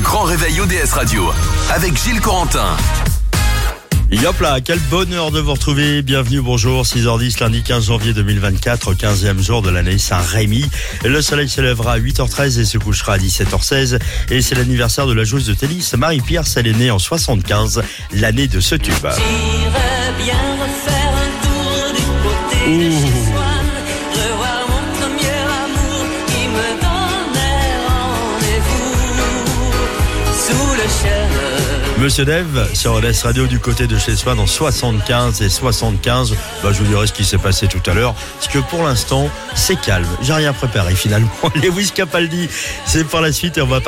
grand réveil ODS Radio avec Gilles Corentin. Yop là, quel bonheur de vous retrouver. Bienvenue, bonjour, 6h10, lundi 15 janvier 2024, 15e jour de l'année Saint-Rémy. Le soleil se lèvera à 8h13 et se couchera à 17h16. Et c'est l'anniversaire de la joueuse de tennis Marie-Pierce. Elle est née en 75, l'année de ce tube. J'irais bien refaire un tour du côté de chez Swann, revoir mon premier amour qui me donnait rendez-vous sous le chêne. Monsieur Dev, sur ODS Radio du côté de chez Swann en 75 et 75. Je vous dirai ce qui s'est passé tout à l'heure. Parce que pour l'instant, c'est calme. J'ai rien préparé finalement. Lewis Capaldi, c'est par la suite et on va